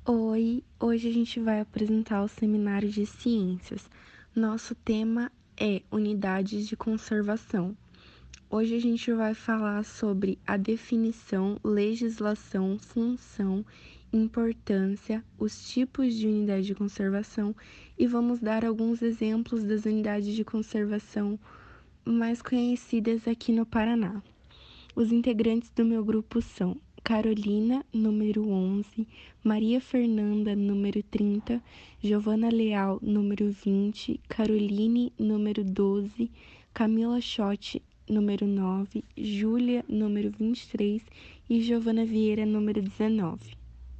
Oi, hoje a gente vai apresentar o seminário de ciências. Nosso tema é unidades de conservação. Hoje a gente vai falar sobre a definição, legislação, função, importância, os tipos de unidade de conservação e vamos dar alguns exemplos das unidades de conservação mais conhecidas aqui no Paraná. Os integrantes do meu grupo são Carolina, número 11, Maria Fernanda, número 30, Giovana Leal, número 20, Caroline, número 12, Camila Schotti, número 9, Júlia, número 23 e Giovana Vieira, número 19.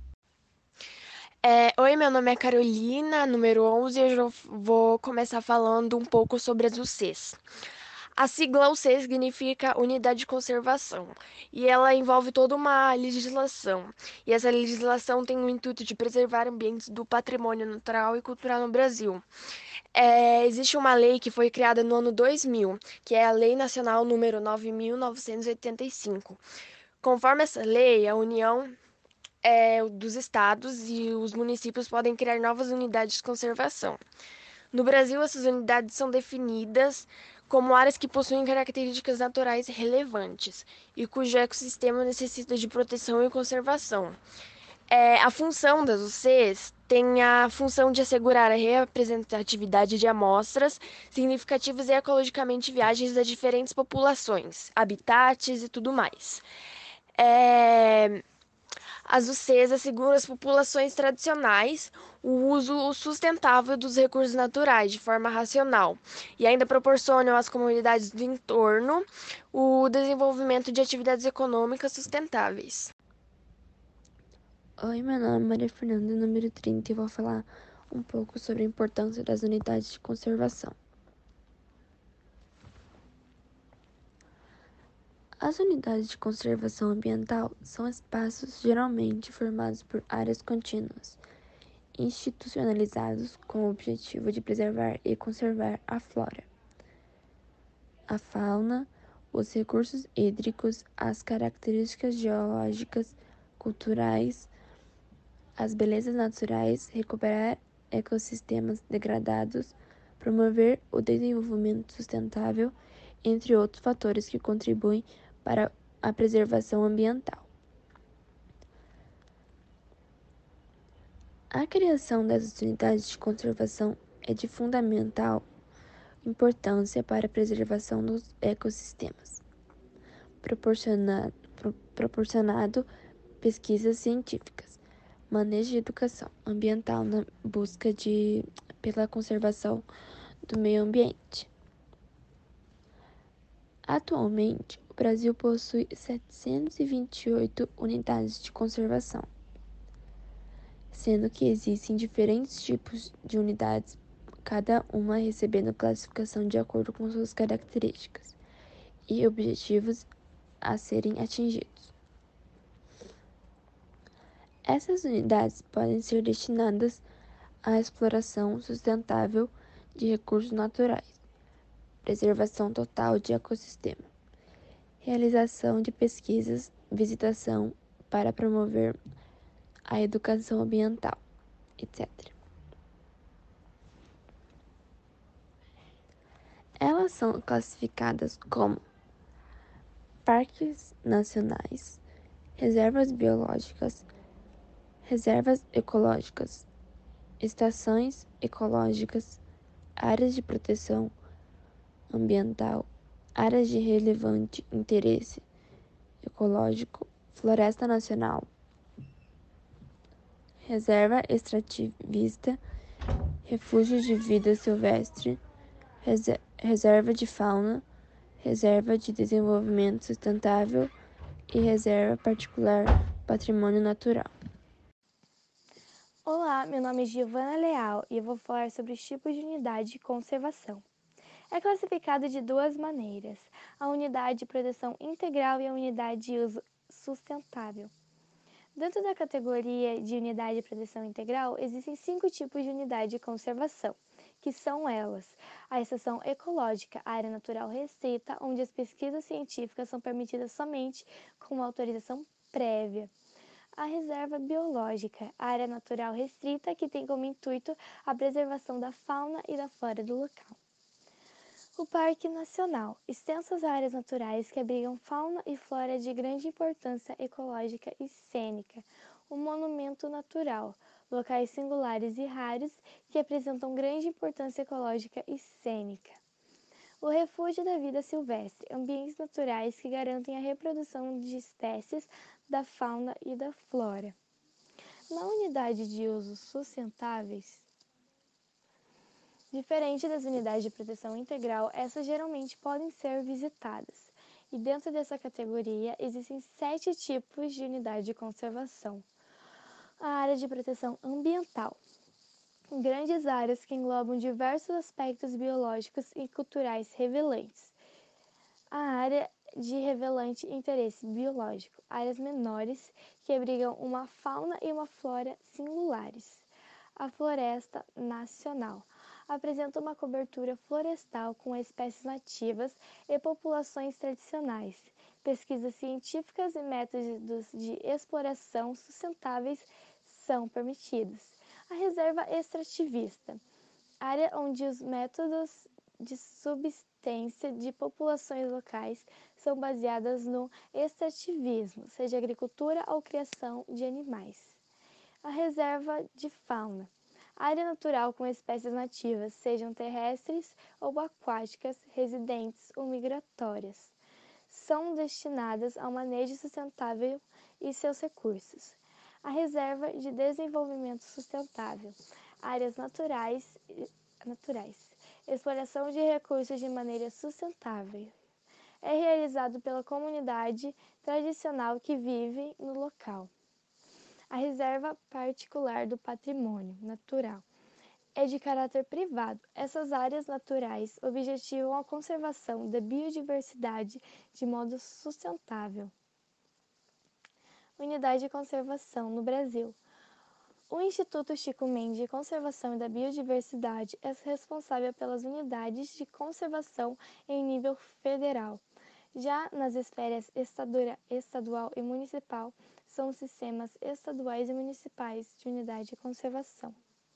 Oi, meu nome é Carolina, número 11, e eu já vou começar falando um pouco sobre as UCs. A sigla UC significa Unidade de Conservação, e ela envolve toda uma legislação. E essa legislação tem o intuito de preservar ambientes do patrimônio natural e cultural no Brasil. Existe uma lei que foi criada no ano 2000, que é a Lei Nacional número 9.985. Conforme essa lei, a União dos estados e os municípios podem criar novas unidades de conservação. No Brasil, essas unidades são definidas como áreas que possuem características naturais relevantes e cujo ecossistema necessita de proteção e conservação. A função das UCs tem a função de assegurar a representatividade de amostras significativas e ecologicamente viáveis das diferentes populações, habitats e tudo mais. É, as UCs asseguram às populações tradicionais o uso sustentável dos recursos naturais de forma racional e ainda proporcionam às comunidades do entorno o desenvolvimento de atividades econômicas sustentáveis. Oi, meu nome é Maria Fernanda, número 30, e vou falar um pouco sobre a importância das unidades de conservação. As unidades de conservação ambiental são espaços geralmente formados por áreas contínuas, institucionalizados com o objetivo de preservar e conservar a flora, a fauna, os recursos hídricos, as características geológicas, culturais, as belezas naturais, recuperar ecossistemas degradados, promover o desenvolvimento sustentável, entre outros fatores que contribuem para a preservação ambiental. A criação dessas unidades de conservação é de fundamental importância para a preservação dos ecossistemas, proporcionado pesquisas científicas, manejo de educação ambiental na busca pela conservação do meio ambiente. Atualmente, o Brasil possui 728 unidades de conservação, sendo que existem diferentes tipos de unidades, cada uma recebendo classificação de acordo com suas características e objetivos a serem atingidos. Essas unidades podem ser destinadas à exploração sustentável de recursos naturais, preservação total de ecossistema, realização de pesquisas, visitação para promover a educação ambiental, etc. Elas são classificadas como parques nacionais, reservas biológicas, reservas ecológicas, estações ecológicas, áreas de proteção ambiental, áreas de relevante interesse ecológico, floresta nacional, reserva extrativista, refúgio de vida silvestre, reserva de fauna, reserva de desenvolvimento sustentável e reserva particular patrimônio natural. Olá, meu nome é Giovana Leal e eu vou falar sobre os tipos de unidade de conservação. É classificado de duas maneiras: a unidade de proteção integral e a unidade de uso sustentável. Dentro da categoria de unidade de proteção integral, existem 5 tipos de unidade de conservação, que são elas: a estação ecológica, a área natural restrita, onde as pesquisas científicas são permitidas somente com uma autorização prévia. a reserva biológica, área natural restrita que tem como intuito a preservação da fauna e da flora do local. O Parque Nacional, extensas áreas naturais que abrigam fauna e flora de grande importância ecológica e cênica. O Monumento Natural, locais singulares e raros que apresentam grande importância ecológica e cênica. O Refúgio da Vida Silvestre, ambientes naturais que garantem a reprodução de espécies da fauna e da flora. Na unidade de usos sustentáveis, diferente das unidades de proteção integral, essas geralmente podem ser visitadas. E dentro dessa categoria, existem 7 tipos de unidade de conservação. A área de proteção ambiental. Grandes áreas que englobam diversos aspectos biológicos e culturais revelantes. A área de revelante interesse biológico. Áreas menores que abrigam uma fauna e uma flora singulares. A Floresta Nacional apresenta uma cobertura florestal com espécies nativas e populações tradicionais. Pesquisas científicas e métodos de exploração sustentáveis são permitidos. A reserva extrativista, área onde os métodos de subsistência de populações locais são baseadas no extrativismo, seja agricultura ou criação de animais. A reserva de fauna, área natural com espécies nativas, sejam terrestres ou aquáticas, residentes ou migratórias, são destinadas ao manejo sustentável e seus recursos. A reserva de desenvolvimento sustentável, áreas naturais, exploração de recursos de maneira sustentável. É realizado pela comunidade tradicional que vive no local. A reserva particular do patrimônio natural é de caráter privado. Essas áreas naturais objetivam a conservação da biodiversidade de modo sustentável. Unidade de Conservação no Brasil. O Instituto Chico Mendes de Conservação da Biodiversidade é responsável pelas unidades de conservação em nível federal. Já nas esferas estadual e municipal, são os sistemas estaduais e municipais de unidade de conservação.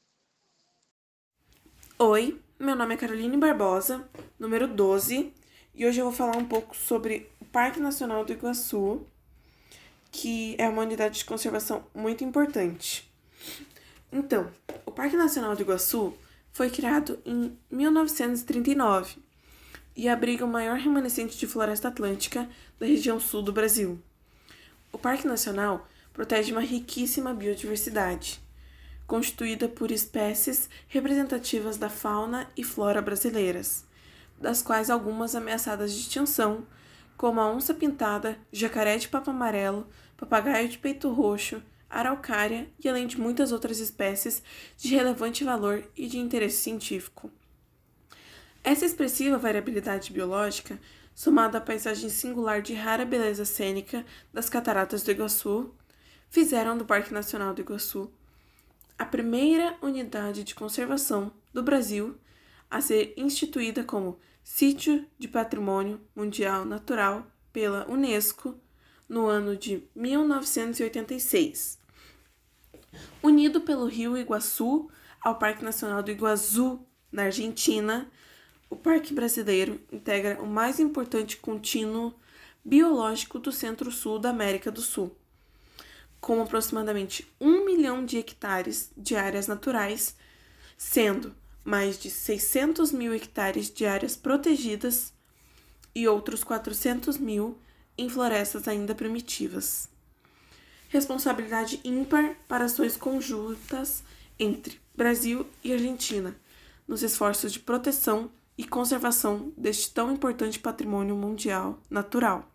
Oi, meu nome é Caroline Barbosa, número 12, e hoje eu vou falar um pouco sobre o Parque Nacional do Iguaçu, que é uma unidade de conservação muito importante. Então, o Parque Nacional do Iguaçu foi criado em 1939 e abriga o maior remanescente de floresta atlântica da região sul do Brasil. O Parque Nacional protege uma riquíssima biodiversidade, constituída por espécies representativas da fauna e flora brasileiras, das quais algumas ameaçadas de extinção, como a onça-pintada, jacaré de papo amarelo, papagaio de peito roxo, araucária e além de muitas outras espécies de relevante valor e de interesse científico. Essa expressiva variabilidade biológica, somada à paisagem singular de rara beleza cênica das Cataratas do Iguaçu, fizeram do Parque Nacional do Iguaçu a primeira unidade de conservação do Brasil a ser instituída como Sítio de Patrimônio Mundial Natural pela Unesco no ano de 1986. Unido pelo rio Iguaçu ao Parque Nacional do Iguaçu, na Argentina, o Parque Brasileiro integra o mais importante contínuo biológico do centro-sul da América do Sul, com aproximadamente 1 milhão de hectares de áreas naturais, sendo mais de 600 mil hectares de áreas protegidas e outros 400 mil em florestas ainda primitivas. Responsabilidade ímpar para ações conjuntas entre Brasil e Argentina, nos esforços de proteção e conservação deste tão importante patrimônio mundial natural.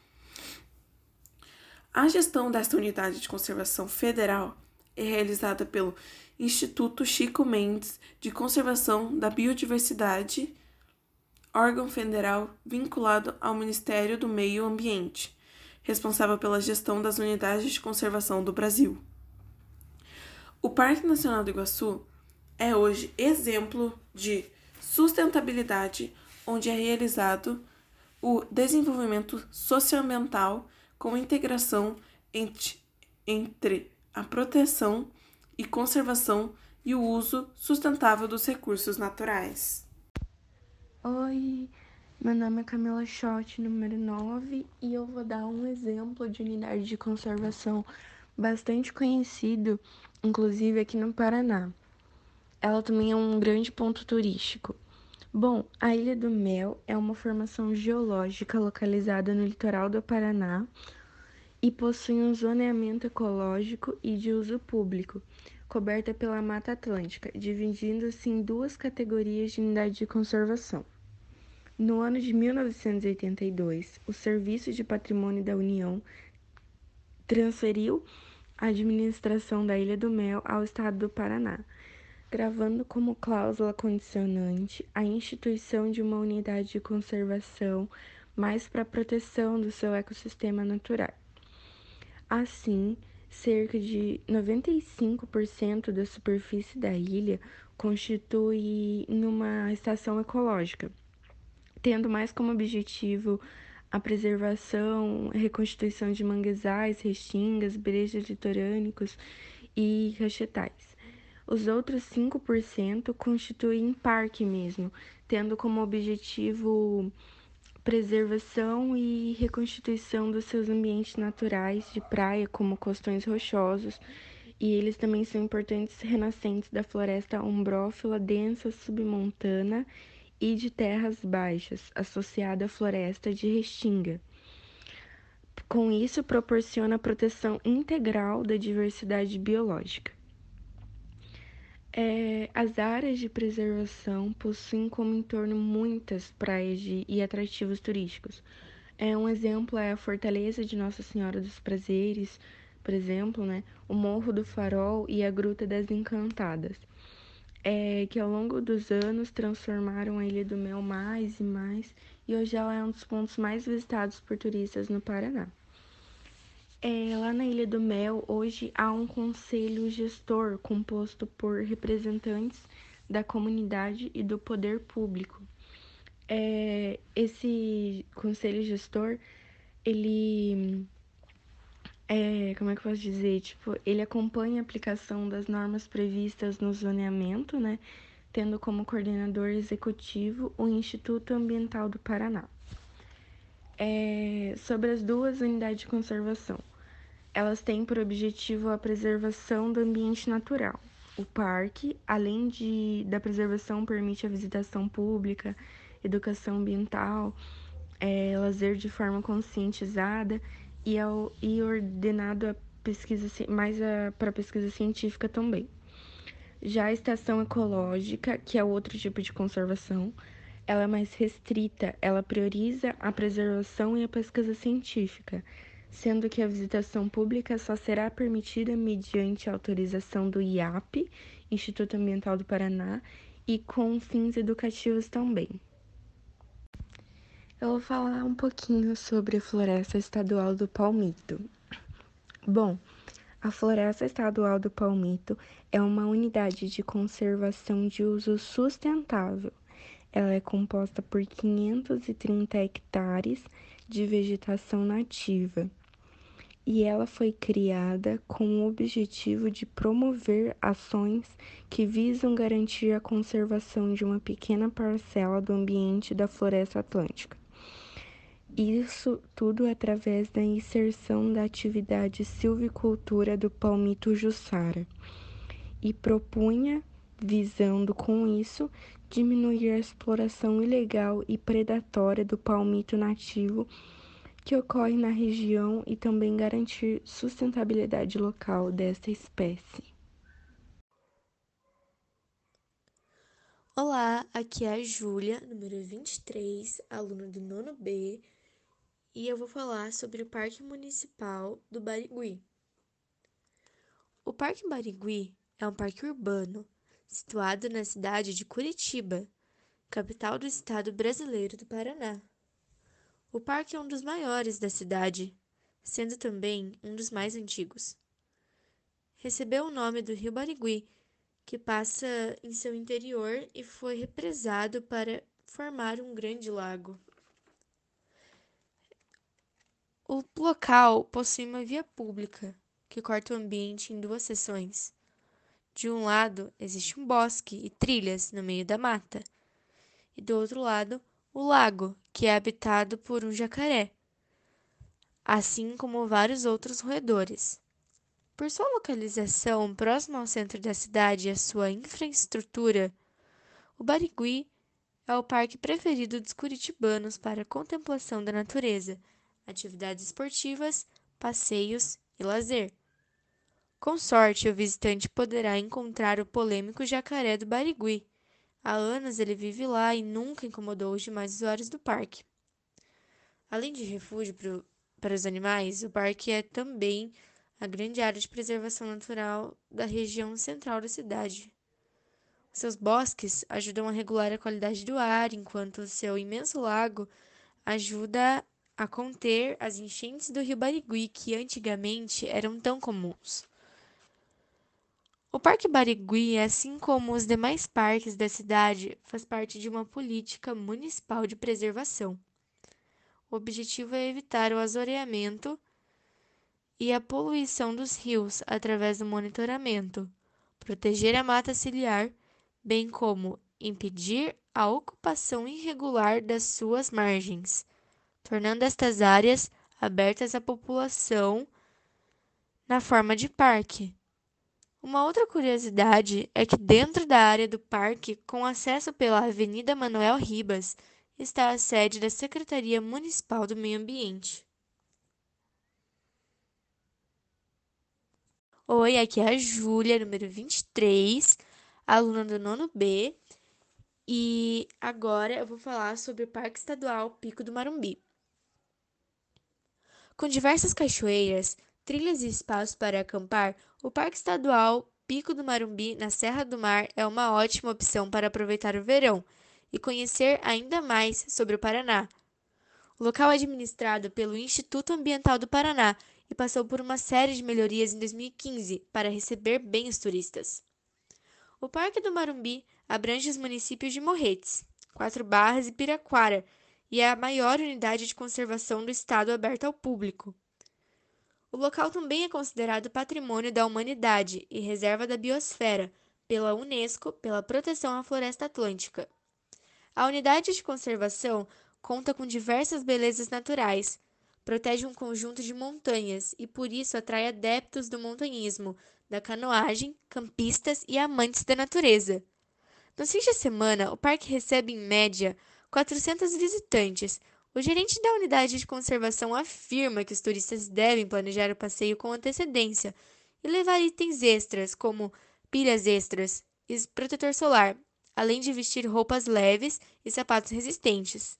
A gestão desta unidade de conservação federal é realizada pelo Instituto Chico Mendes de Conservação da Biodiversidade, órgão federal vinculado ao Ministério do Meio Ambiente, responsável pela gestão das unidades de conservação do Brasil. O Parque Nacional do Iguaçu é hoje exemplo de sustentabilidade, onde é realizado o desenvolvimento socioambiental com integração entre a proteção e conservação e o uso sustentável dos recursos naturais. Oi, meu nome é Camila Schott, número 9, e eu vou dar um exemplo de unidade de conservação bastante conhecido, inclusive aqui no Paraná. Ela também é um grande ponto turístico. Bom, a Ilha do Mel é uma formação geológica localizada no litoral do Paraná e possui um zoneamento ecológico e de uso público, coberta pela Mata Atlântica, dividindo-se em duas categorias de unidade de conservação. No ano de 1982, o Serviço de Patrimônio da União transferiu a administração da Ilha do Mel ao Estado do Paraná, gravando como cláusula condicionante a instituição de uma unidade de conservação mais para a proteção do seu ecossistema natural. Assim, cerca de 95% da superfície da ilha constitui numa estação ecológica, tendo mais como objetivo a preservação e reconstituição de manguezais, restingas, brejos litorânicos e cachetais. Os outros 5% constituem parque mesmo, tendo como objetivo preservação e reconstituição dos seus ambientes naturais de praia, como costões rochosos, e eles também são importantes renascentes da floresta ombrófila densa submontana e de terras baixas, associada à floresta de restinga. Com isso, proporciona a proteção integral da diversidade biológica. As áreas de preservação possuem como entorno muitas praias e atrativos turísticos. Um exemplo é a Fortaleza de Nossa Senhora dos Prazeres, por exemplo, né? O Morro do Farol e a Gruta das Encantadas, que ao longo dos anos transformaram a Ilha do Mel mais e mais, e hoje ela é um dos pontos mais visitados por turistas no Paraná. Lá na Ilha do Mel, hoje há um conselho gestor composto por representantes da comunidade e do poder público. Esse conselho gestor, ele, como é que eu posso dizer? Ele acompanha a aplicação das normas previstas no zoneamento, né? Tendo como coordenador executivo o Instituto Ambiental do Paraná. Sobre as duas unidades de conservação. Elas têm por objetivo a preservação do ambiente natural. O parque, além da preservação, permite a visitação pública, educação ambiental, lazer de forma conscientizada e ordenado a pesquisa, para pesquisa científica também. Já a estação ecológica, que é outro tipo de conservação, ela é mais restrita, ela prioriza a preservação e a pesquisa científica, sendo que a visitação pública só será permitida mediante autorização do IAP, Instituto Ambiental do Paraná, e com fins educativos também. Eu vou falar um pouquinho sobre a Floresta Estadual do Palmito. Bom, a Floresta Estadual do Palmito é uma unidade de conservação de uso sustentável. Ela é composta por 530 hectares de vegetação nativa e ela foi criada com o objetivo de promover ações que visam garantir a conservação de uma pequena parcela do ambiente da Floresta Atlântica. Isso tudo através da inserção da atividade silvicultura do palmito jussara e propunha, visando com isso, diminuir a exploração ilegal e predatória do palmito nativo que ocorre na região e também garantir sustentabilidade local desta espécie. Olá, aqui é a Júlia, número 23, aluna do 9º B, e eu vou falar sobre o Parque Municipal do Barigui. O Parque Barigui é um parque urbano situado na cidade de Curitiba, capital do estado brasileiro do Paraná. O parque é um dos maiores da cidade, sendo também um dos mais antigos. Recebeu o nome do Rio Barigui, que passa em seu interior e foi represado para formar um grande lago. O local possui uma via pública, que corta o ambiente em duas seções. De um lado, existe um bosque e trilhas no meio da mata, e do outro lado, o lago, que é habitado por um jacaré, assim como vários outros roedores. Por sua localização próxima ao centro da cidade e a sua infraestrutura, o Barigui é o parque preferido dos curitibanos para a contemplação da natureza, atividades esportivas, passeios e lazer. Com sorte, o visitante poderá encontrar o polêmico jacaré do Barigui. Há anos ele vive lá e nunca incomodou os demais usuários do parque. Além de refúgio para os animais, o parque é também a grande área de preservação natural da região central da cidade. Seus bosques ajudam a regular a qualidade do ar, enquanto o seu imenso lago ajuda a conter as enchentes do rio Barigui, que antigamente eram tão comuns. O Parque Barigui, assim como os demais parques da cidade, faz parte de uma política municipal de preservação. O objetivo é evitar o assoreamento e a poluição dos rios através do monitoramento, proteger a mata ciliar, bem como impedir a ocupação irregular das suas margens, tornando estas áreas abertas à população na forma de parque. Uma outra curiosidade é que dentro da área do parque, com acesso pela Avenida Manuel Ribas, está a sede da Secretaria Municipal do Meio Ambiente. Oi, aqui é a Júlia, número 23, aluna do nono B, e agora eu vou falar sobre o Parque Estadual Pico do Marumbi. Com diversas cachoeiras, trilhas e espaços para acampar, o Parque Estadual Pico do Marumbi, na Serra do Mar, é uma ótima opção para aproveitar o verão e conhecer ainda mais sobre o Paraná. O local é administrado pelo Instituto Ambiental do Paraná e passou por uma série de melhorias em 2015 para receber bem os turistas. O Parque do Marumbi abrange os municípios de Morretes, Quatro Barras e Piraquara e é a maior unidade de conservação do estado aberta ao público. O local também é considerado Patrimônio da Humanidade e Reserva da Biosfera pela Unesco pela proteção à Floresta Atlântica. A unidade de conservação conta com diversas belezas naturais, protege um conjunto de montanhas e por isso atrai adeptos do montanhismo, da canoagem, campistas e amantes da natureza. Nos fins de semana, o parque recebe em média 400 visitantes. O gerente da unidade de conservação afirma que os turistas devem planejar o passeio com antecedência e levar itens extras, como pilhas extras e protetor solar, além de vestir roupas leves e sapatos resistentes.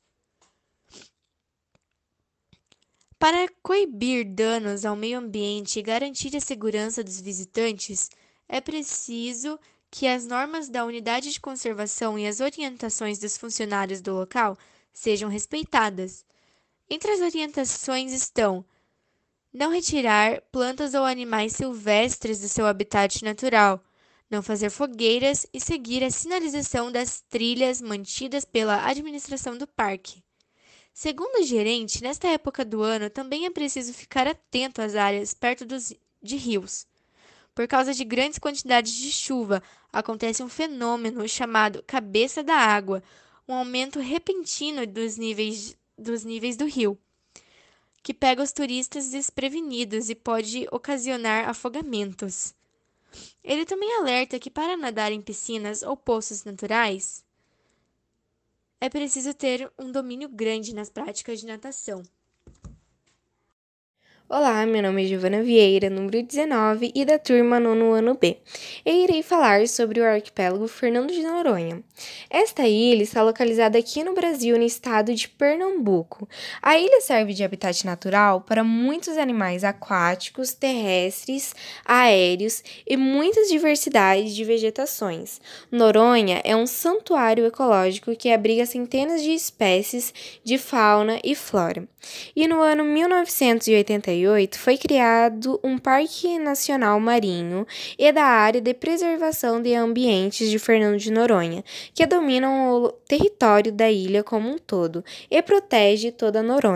Para coibir danos ao meio ambiente e garantir a segurança dos visitantes, é preciso que as normas da unidade de conservação e as orientações dos funcionários do local sejam respeitadas. Entre as orientações estão: não retirar plantas ou animais silvestres do seu habitat natural, não fazer fogueiras e seguir a sinalização das trilhas mantidas pela administração do parque. Segundo o gerente, nesta época do ano também é preciso ficar atento às áreas perto de rios. Por causa de grandes quantidades de chuva, acontece um fenômeno chamado cabeça da água, um aumento repentino dos níveis do rio, que pega os turistas desprevenidos e pode ocasionar afogamentos. Ele também alerta que para nadar em piscinas ou poços naturais, é preciso ter um domínio grande nas práticas de natação. Olá, meu nome é Giovana Vieira, número 19 e da turma 9º ano B. Eu irei falar sobre o arquipélago Fernando de Noronha. Esta ilha está localizada aqui no Brasil, no estado de Pernambuco. A ilha serve de habitat natural para muitos animais aquáticos, terrestres, aéreos e muitas diversidades de vegetações. Noronha é um santuário ecológico que abriga centenas de espécies de fauna e flora. E no ano 1988 foi criado um Parque Nacional Marinho e da Área de Preservação de Ambientes de Fernando de Noronha, que dominam o território da ilha como um todo e protege toda Noronha.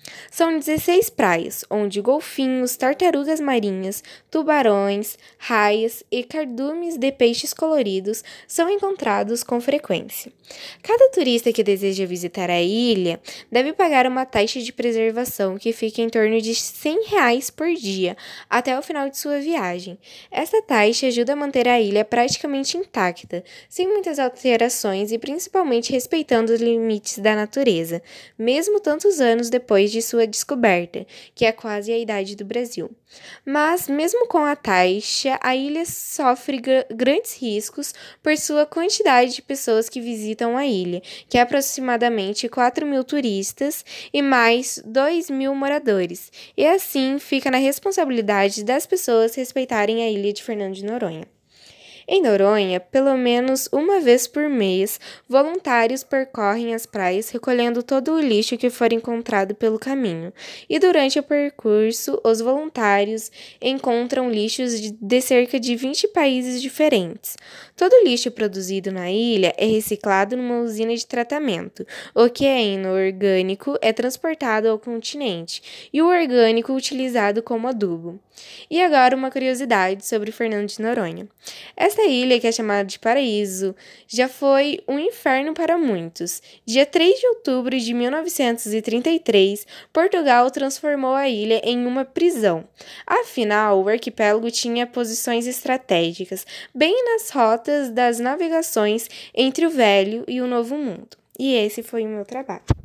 São 16 praias, onde golfinhos, tartarugas marinhas, tubarões, raias e cardumes de peixes coloridos são encontrados com frequência. Cada turista que deseja visitar a ilha deve pagar uma taxa de preservação que fica em torno de R$ 100 por dia até o final de sua viagem. Esta taxa ajuda a manter a ilha praticamente intacta, sem muitas alterações e principalmente respeitando os limites da natureza, mesmo tantos anos depois de sua descoberta, que é quase a idade do Brasil. Mas, mesmo com a taxa, a ilha sofre grandes riscos por sua quantidade de pessoas que visitam a ilha, que é aproximadamente 4.000 turistas e mais 2.000 moradores, e assim fica na responsabilidade das pessoas respeitarem a ilha de Fernando de Noronha. Em Noronha, pelo menos uma vez por mês, voluntários percorrem as praias recolhendo todo o lixo que for encontrado pelo caminho. E durante o percurso, os voluntários encontram lixos de cerca de 20 países diferentes. Todo o lixo produzido na ilha é reciclado numa usina de tratamento. O que é inorgânico é transportado ao continente e o orgânico utilizado como adubo. E agora uma curiosidade sobre Fernando de Noronha. Esta ilha, que é chamada de Paraíso, já foi um inferno para muitos. Dia 3 de outubro de 1933, Portugal transformou a ilha em uma prisão. Afinal, o arquipélago tinha posições estratégicas, bem nas rotas das navegações entre o Velho e o Novo Mundo. E esse foi o meu trabalho.